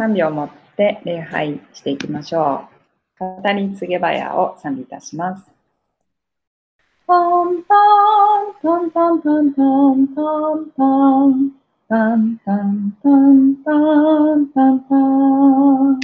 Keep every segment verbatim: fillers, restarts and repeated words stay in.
さんびょう持って礼拝していきましょう。語り継げばやを賛美いたします。トントントントントントントントントントントントントントン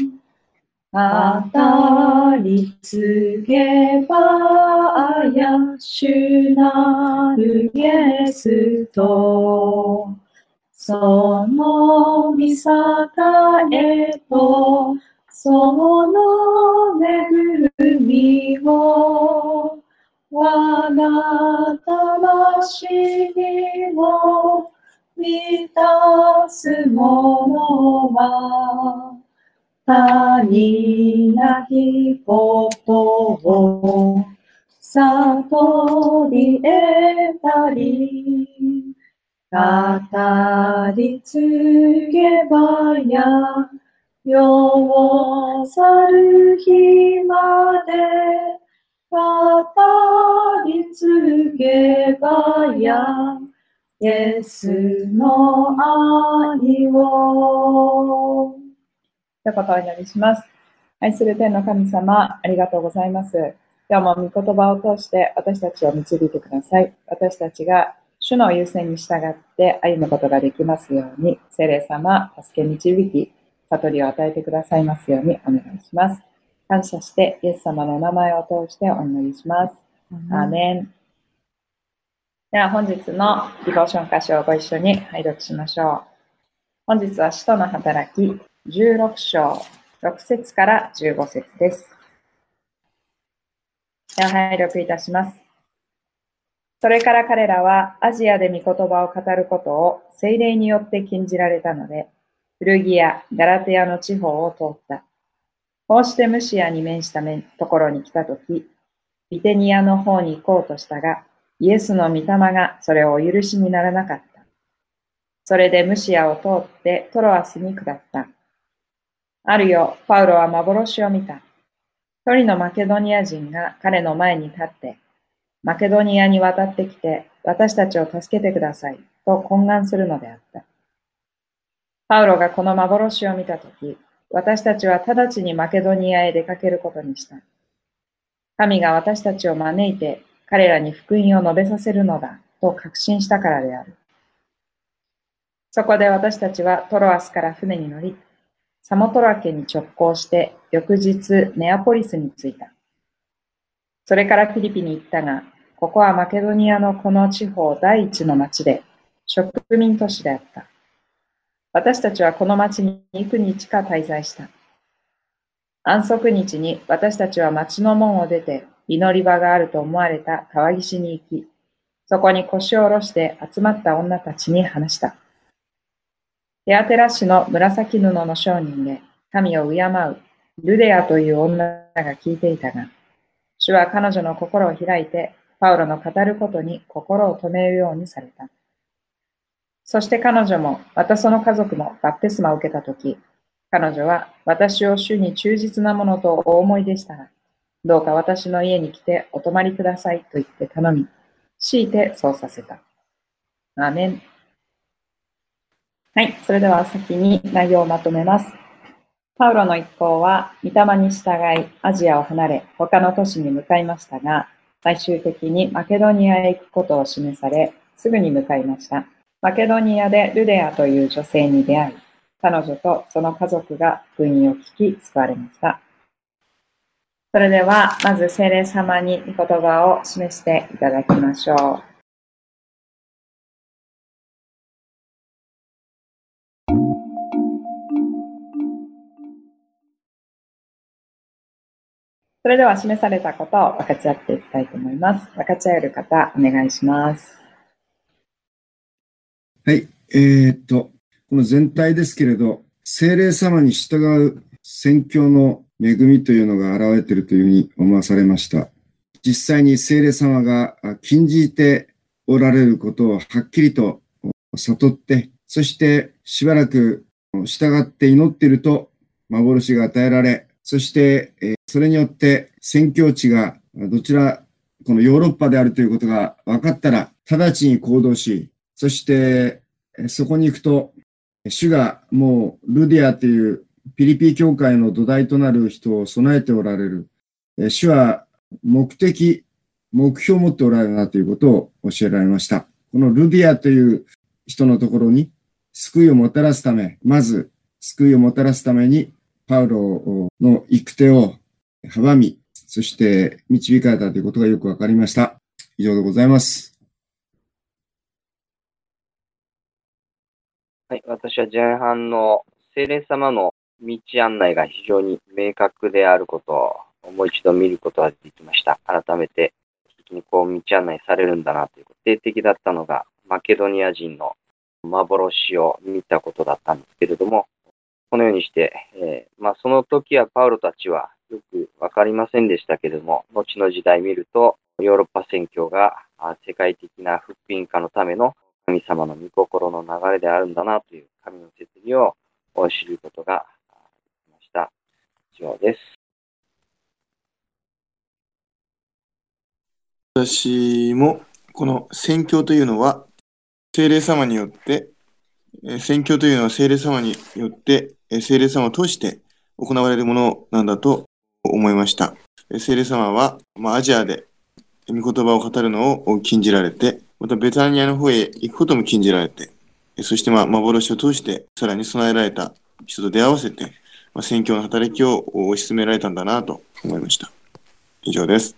語り継げばや主なるイエスとその御栄とその恵みを我が魂を満たすものは他になきことを悟り得たり語り継げばや世を去る日まで語り継げばやイエスの愛をということをお祈りします。愛する天の神様、ありがとうございます。今日も御言葉を通して私たちを導いてください。私たちが主の優先に従って歩むことができますように、聖霊様、助け導き、悟りを与えてくださいますようにお願いします。感謝して、イエス様のお名前を通してお祈りします。アーメン。では本日のディボーション箇所をご一緒に拝読しましょう。本日は使徒の働きじゅうろく章ろく節からじゅうご節です。では拝読いたします。それから彼らはアジアで御言葉を語ることを聖霊によって禁じられたので、フルギア、ガラテヤの地方を通った。こうしてムシアに面したところに来たとき、ビテニアの方に行こうとしたが、イエスの御霊がそれをお許しにならなかった。それでムシアを通ってトロアスに下った。ある夜、パウロは幻を見た。一人のマケドニア人が彼の前に立って、マケドニアに渡ってきて、私たちを助けてください、と懇願するのであった。パウロがこの幻を見たとき、私たちは直ちにマケドニアへ出かけることにした。神が私たちを招いて、彼らに福音を述べさせるのだ、と確信したからである。そこで私たちはトロアスから船に乗り、サモトラケに直行して、翌日ネアポリスに着いた。それからフィリピに行ったが、ここはマケドニアのこの地方第一の町で、植民都市であった。私たちはこの町に幾日か滞在した。安息日に私たちは町の門を出て、祈り場があると思われた川岸に行き、そこに腰を下ろして集まった女たちに話した。テアテラ市の紫布の商人で、神を敬うルデアという女が聞いていたが、主は彼女の心を開いて、パウロの語ることに心を止めるようにされた。そして彼女も、またその家族もバプテスマを受けたとき、彼女は私を主に忠実なものとお思いでしたら、どうか私の家に来てお泊まりくださいと言って頼み、強いてそうさせた。アーメン。はい、それでは先に内容をまとめます。パウロの一行は、御霊に従い、アジアを離れ、他の都市に向かいましたが、最終的にマケドニアへ行くことを示され、すぐに向かいました。マケドニアでルデアという女性に出会い、彼女とその家族が福音を聞き、救われました。それでは、まず聖霊様に御言葉を示していただきましょう。それでは示されたことを分かち合っていきたいと思います。分かち合える方、お願いします。 はい、えー、っと、この全体ですけれど、聖霊様に従う宣教の恵みというのが現れているというふうに思わされました。実際に聖霊様が禁じておられることをはっきりと悟って、そしてしばらく従って祈っていると幻が与えられ、そしてそれによって宣教地がどちら、このヨーロッパであるということが分かったら、直ちに行動し、そしてそこに行くと、主がもうルディアというピリピ教会の土台となる人を備えておられる。主は目的、目標を持っておられるなということを教えられました。このルディアという人のところに救いをもたらすため、まず救いをもたらすためにパウロの行く手を阻み、そして導かれたということがよくわかりました。以上でございます。 はい、私は前半の聖霊様の道案内が非常に明確であることをもう一度見ることができました。改めて、にこう道案内されるんだなということで、定的だったのがマケドニア人の幻を見たことだったんですけれども、このようにして、えーまあ、その時はパウロたちはよくわかりませんでしたけれども、後の時代見ると、ヨーロッパ宣教が世界的な福音化のための神様の御心の流れであるんだなという神の説理を知ることができました。以上です。 私もこの宣教というのは聖霊様によって、宣教というのは聖霊様によって聖霊様を通して行われるものなんだと思いました。聖霊様は、まあ、アジアで御言葉を語るのを禁じられて、またベタニアの方へ行くことも禁じられて、そしてまあ幻を通してさらに備えられた人と出会わせて、まあ、宣教の働きを推し進められたんだなと思いました。以上です。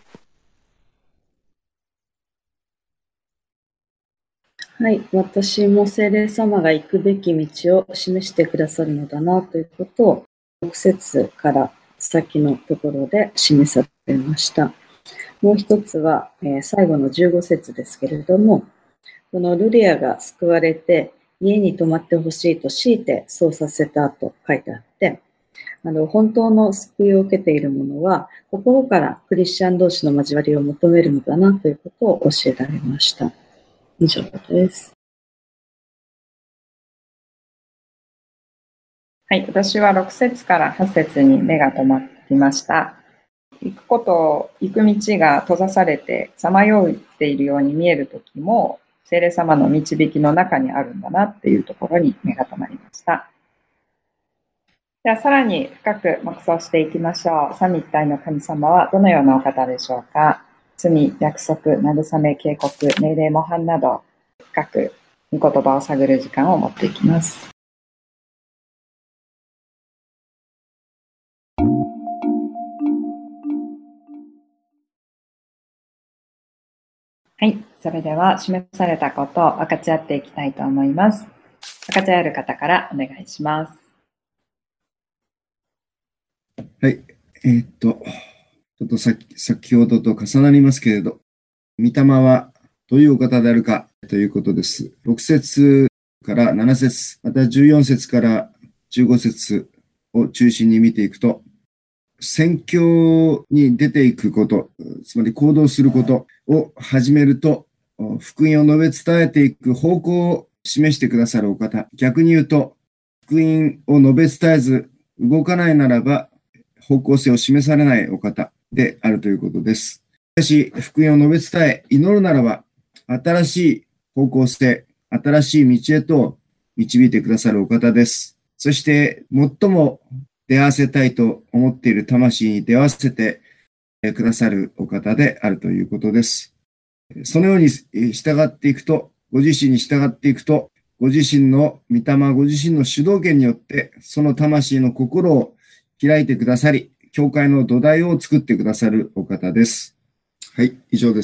はい、私も聖霊様が行くべき道を示してくださるのだなということをろく節から先のところで示されました。もう一つは、えー、最後のじゅうご節ですけれども、このルリアが救われて家に泊まってほしいと強いてそうさせたと書いてあって、あの本当の救いを受けている者は心からクリスチャン同士の交わりを求めるのだなということを教えられました。以上です。 はい、私はろく節からはち節に目が止まりました。行くこと、行く道が閉ざされてさまよっているように見えるときも、聖霊様の導きの中にあるんだなっていうところに目が止まりました。ではさらに深く黙想していきましょう。三位一体の神様はどのようなお方でしょうか。罪、約束、慰め、警告、命令、模範など深く御言葉を探る時間を持っていきます。はい、それでは示されたことを分かち合っていきたいと思います。分かち合える方からお願いします。 はい、えー、っと、ちょっと先、先ほどと重なりますけれど、御霊はどういうお方であるかということです。ろく節からなな節、またじゅうよん節からじゅうご節を中心に見ていくと、宣教に出ていくこと、つまり行動することを始めると、福音を述べ伝えていく方向を示してくださるお方。逆に言うと、福音を述べ伝えず動かないならば、方向性を示されないお方であるということです。しかし、福音を述べ伝え、祈るならば、新しい方向性、新しい道へと導いてくださるお方です。そして、最も出会わせたいと思っている魂に出会わせてくださるお方であるということです。そのように従っていくと、ご自身に従っていくと、ご自身の御霊、ご自身の主導権によって、その魂の心を開いてくださり、教会の土台を作ってくださるお方です。はい、以上です。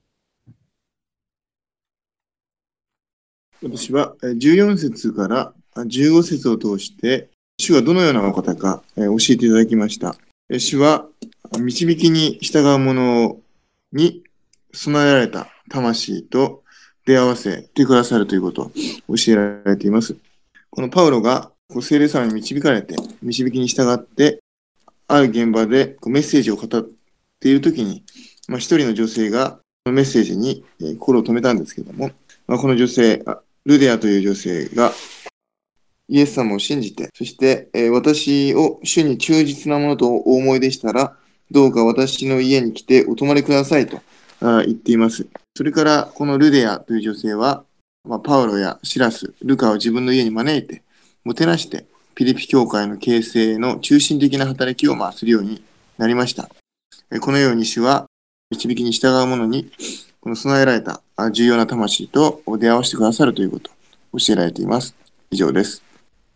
私はじゅうよん節からじゅうご節を通して、主がどのようなお方か教えていただきました。主は導きに従う者に備えられた魂と出会わせてくださるということを教えられています。このパウロが聖霊様に導かれて、導きに従って、ある現場でメッセージを語っているときに、まあ、一人の女性がメッセージに心を止めたんですけども、まあ、この女性、ルデアという女性がイエス様を信じて、そして、えー、私を主に忠実なものとお思いでしたら、どうか私の家に来てお泊まりくださいとあ言っています。それからこのルデアという女性は、まあ、パウロやシラス、ルカを自分の家に招いて、もてなして、 ピリピ教会の形成の中心的な働きをまあするようになりました。このように主は導きに従う者にこの備えられた重要な魂と出会わせてくださるということを教えられています。以上です。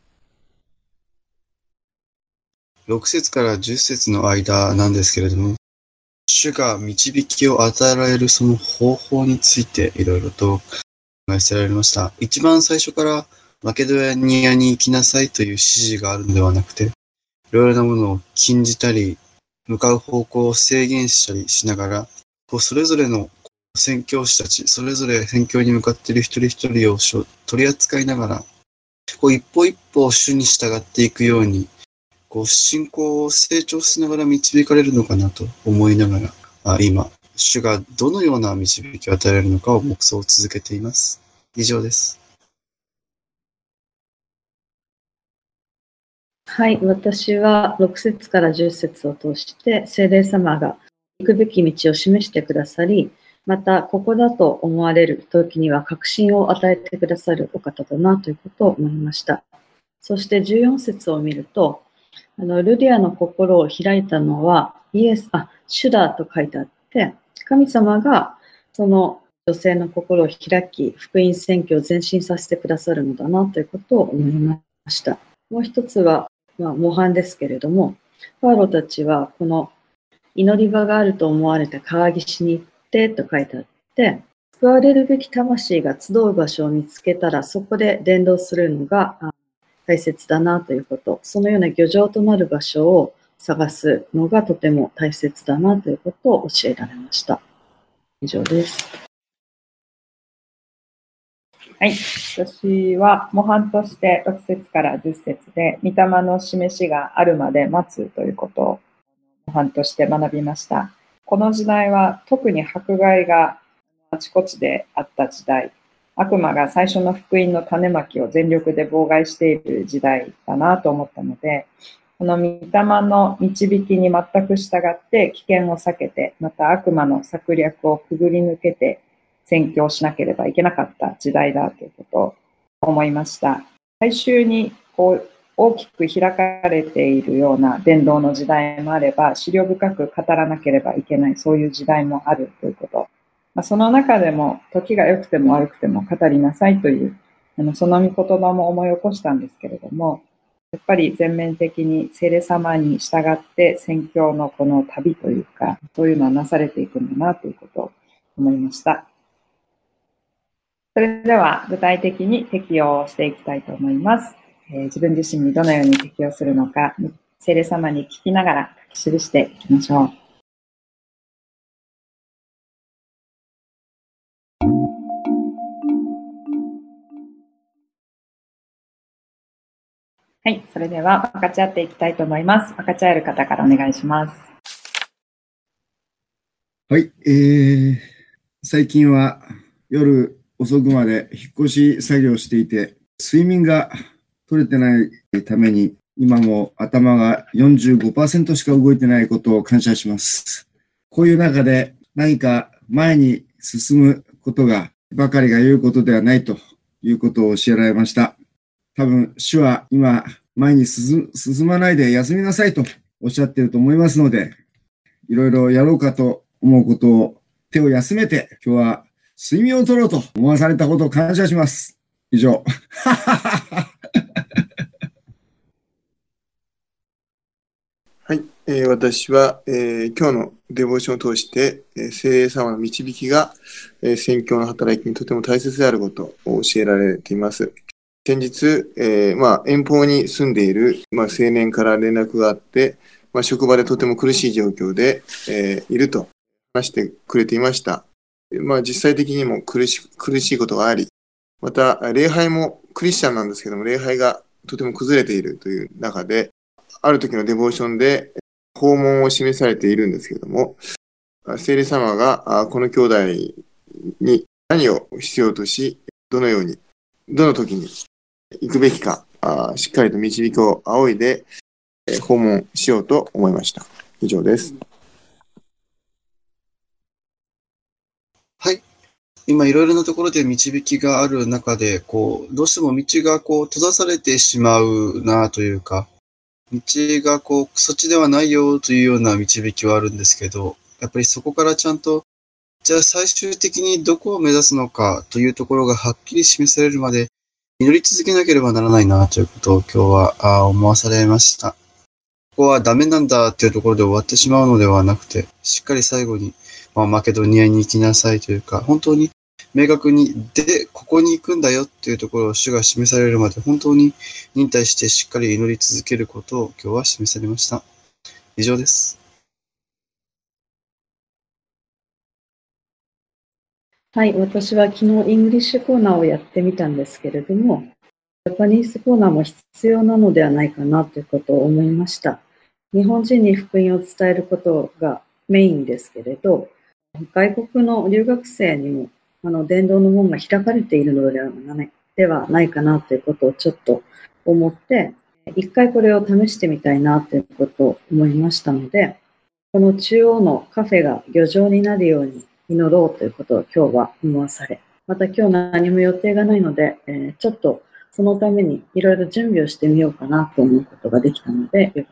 ろく節からじゅっ節の間なんですけれども、主が導きを与えられるその方法についていろいろと考えされました。一番最初からマケドニアに行きなさいという指示があるのではなくて、いろいろなものを禁じたり、向かう方向を制限したりしながら、こうそれぞれの宣教師たち、それぞれ宣教に向かっている一人一人を取り扱いながら、こう一歩一歩主に従っていくように、こう信仰を成長しながら導かれるのかなと思いながら、あ今、主がどのような導きを与えられるのかを黙想を続けています。以上です。 はい、私はろく節からじゅっ節を通して、聖霊様が行くべき道を示してくださり、また、ここだと思われる時には確信を与えてくださるお方だなということを思いました。そしてじゅうよん節を見ると、あのルディアの心を開いたのはイエス、あ、主だと書いてあって、神様がその女性の心を開き、福音宣教を前進させてくださるのだなということを思いました。もう一つは、まあ、模範ですけれども、パウロたちはこの祈り場があると思われた川岸に行ってと書いてあって、救われるべき魂が集う場所を見つけたら、そこで伝道するのが大切だなということ、そのような漁場となる場所を探すのがとても大切だなということを教えられました。以上です。 はい。私は模範としてろく節からじゅっ節で、御霊の示しがあるまで待つということを模範として学びました。この時代は特に迫害があちこちであった時代、悪魔が最初の福音の種まきを全力で妨害している時代だなと思ったので、この御霊の導きに全く従って危険を避けて、また悪魔の策略をくぐり抜けて宣教しなければいけなかった時代だということを思いました。最終にこう大きく開かれているような伝道の時代もあれば、思慮深く語らなければいけない、そういう時代もあるということ。まあ、その中でも時が良くても悪くても語りなさいというあのその御言葉も思い起こしたんですけれども、やっぱり全面的に聖霊様に従って宣教のこの旅というか、そういうのはなされていくんだなということを思いました。それでは具体的に適用していきたいと思います。えー、自分自身にどのように適用するのか、聖霊様に聞きながら書き記していきましょう。はい、それでは分かち合っていきたいと思います。分かち合える方からお願いします。 はい、えー、最近は夜遅くまで引っ越し作業をしていて、睡眠が取れてないために、今も頭が よんじゅうごパーセント しか動いてないことを感謝します。こういう中で何か前に進むことがばかりが言うことではないということを教えられました。多分、主は今、前に進まないで休みなさいとおっしゃっていると思いますので、いろいろやろうかと思うことを手を休めて、今日は睡眠を取ろうと思わされたことを感謝します。以上。 はい、えー、私は、えー、今日のデボーションを通して、えー、聖霊様の導きが、えー、宣教の働きにとても大切であることを教えられています。先日、えー、まあ、遠方に住んでいる、まあ、青年から連絡があって、まあ、職場でとても苦しい状況で、えー、いると話してくれていました。まあ、実際的にも苦し、苦しいことがあり、また、礼拝もクリスチャンなんですけども、礼拝がとても崩れているという中で、ある時のデボーションで訪問を示されているんですけれども、聖霊様がこの兄弟に何を必要とし、どのように、どの時に行くべきか、しっかりと導きを仰いで訪問しようと思いました。以上です。 はい。 今いろいろなところで導きがある中で、こう、どうしても道がこう閉ざされてしまうなというか、道がこう、そっちではないよというような導きはあるんですけど、やっぱりそこからちゃんと、じゃあ最終的にどこを目指すのかというところがはっきり示されるまで祈り続けなければならないなということを今日はあ思わされました。ここはダメなんだっていうところで終わってしまうのではなくて、しっかり最後に、まあ、マケドニアに行きなさいというか、本当に明確に、で、ここに行くんだよっていうところを主が示されるまで、本当に忍耐してしっかり祈り続けることを今日は示されました。以上です。 はい、私は昨日イングリッシュコーナーをやってみたんですけれども、ジャパニーズコーナーも必要なのではないかなということを思いました。日本人に福音を伝えることがメインですけれど、外国の留学生にもあの伝道の門が開かれているのではないではないかなということをちょっと思って、一回これを試してみたいなということを思いましたので、この中央のカフェが漁場になるように祈ろうということを今日は思わされ、また今日何も予定がないので、えー、ちょっとそのためにいろいろ準備をしてみようかなと思うことができたのでよかったです。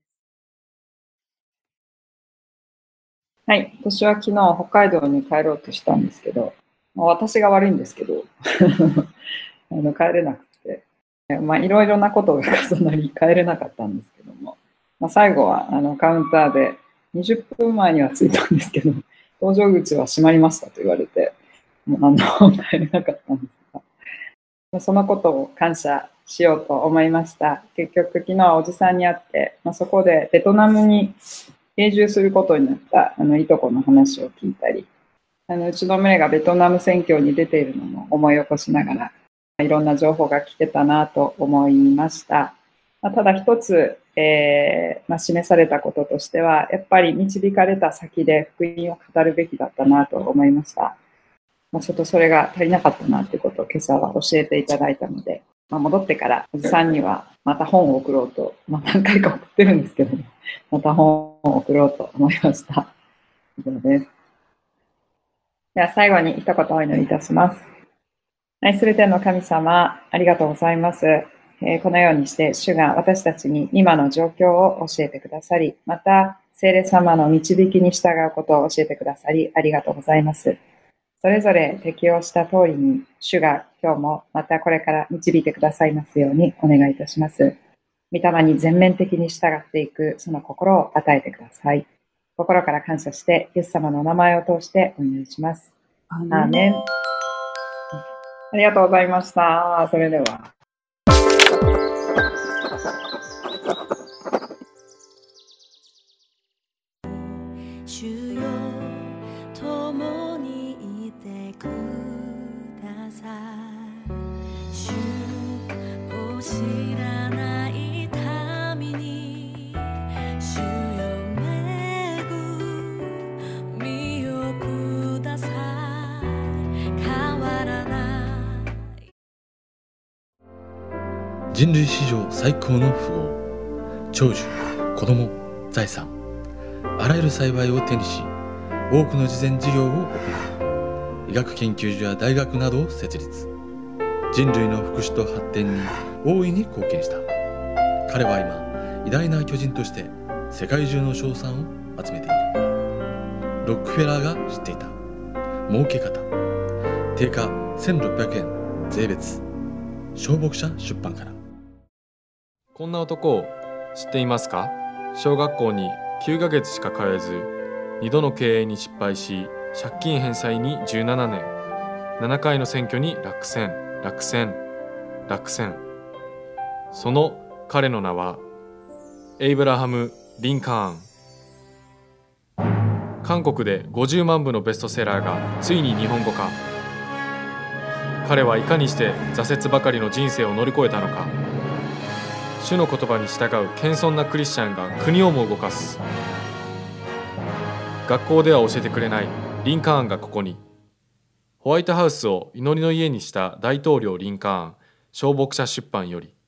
はい、私は昨日北海道に帰ろうとしたんですけど、まあ、私が悪いんですけどあの帰れなくて、まあ、いろいろなことが重なり帰れなかったんですけども、まあ、最後はあのカウンターでにじゅっぷんまえには着いたんですけど、搭乗口は閉まりましたと言われて、もうあの帰れなかったんですが、そのことを感謝しようと思いました。結局昨日はおじさんに会って、まあ、そこでベトナムに永住することになったあのいとこの話を聞いたり、あのうちの群れがベトナム宣教に出ているのも思い起こしながら、いろんな情報が聞けたなと思いました。まあ、ただ一つ、えーまあ、示されたこととしては、やっぱり導かれた先で福音を語るべきだったなと思いました。まあ、ちょっとそれが足りなかったなということを今朝は教えていただいたので、まあ、戻ってからおじさんにはまた本を送ろうと、まあ、何回か送ってるんですけど、ね、また本を送ろうと思いました。以上です。では最後に一言お祈りいたします。愛する天の神様、ありがとうございます。えー、このようにして主が私たちに今の状況を教えてくださり、また聖霊様の導きに従うことを教えてくださり、ありがとうございます。それぞれ適応した通りに主が今日もまたこれから導いてくださいますようにお願いいたします。御霊に全面的に従っていくその心を与えてください。心から感謝してイエス様のお名前を通してお願いします。アーメン。ありがとうございました。それでは。 主よ、共にいてください。主を知らない民に、主よ恵みをください。変わらない人類史上最高の富豪、長寿、子供、財産、あらゆる幸いを手にし、多くの慈善事業を行い、医学研究所や大学などを設立。人類の福祉と発展に大いに貢献した。彼は今、偉大な巨人として世界中の称賛を集めている。ロックフェラーが知っていた儲け方。定価せんろっぴゃくえん税別。小牧者出版から。 こんな男を知っていますか？小学校にきゅうかげつしか通えず、にどの経営に失敗し、借金返済にじゅうななねん、ななかいの選挙に落選、落選、落選。その彼の名は、エイブラハム・リンカーン。韓国でごじゅうまんぶのベストセラーがついに日本語化。彼はいかにして挫折ばかりの人生を乗り越えたのか。主の言葉に従う謙遜なクリスチャンが国をも動かす。学校では教えてくれないリンカーンがここに。ホワイトハウスを祈りの家にした大統領リンカーン、小牧者出版より。